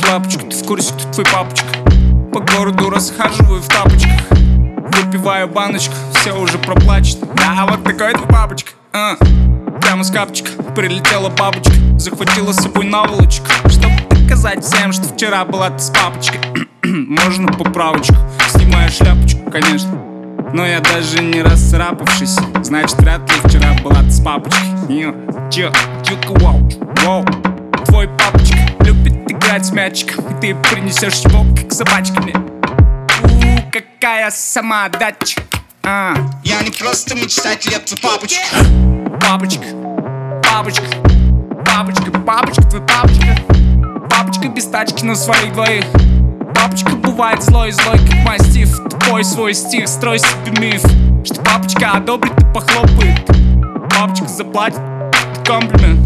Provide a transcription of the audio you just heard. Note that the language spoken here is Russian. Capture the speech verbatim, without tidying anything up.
лапочка, ты в курсе, кто твой папочка? По городу расхаживаю в тапочках, выпиваю баночку, все уже проплачено. Да, вот такой твой папочка. а. Прямо с капчика прилетела бабочка, захватила с собой наволочку, чтобы доказать всем, что вчера была ты с папочкой. Можно поправочку, снимаю шляпочку, конечно, но я даже не расцарапавшись. Значит, вряд ли вчера была ты с папочкой. Чё, чё, вау, вау. Твой папочка любит играть с мячиком, и ты принесешь его, как собачка мне. У, какая самоотдача. а. Я не просто мечтатель, я твой папочка. Папочка, папочка, папочка, папочка, твой папочка. Папочка без тачки, но своих двоих. Папочка бывает злой-злой, как мастиф. Тупой свой стих, строй себе миф, что папочка одобрит и похлопает. Папочка заплатит комплимент.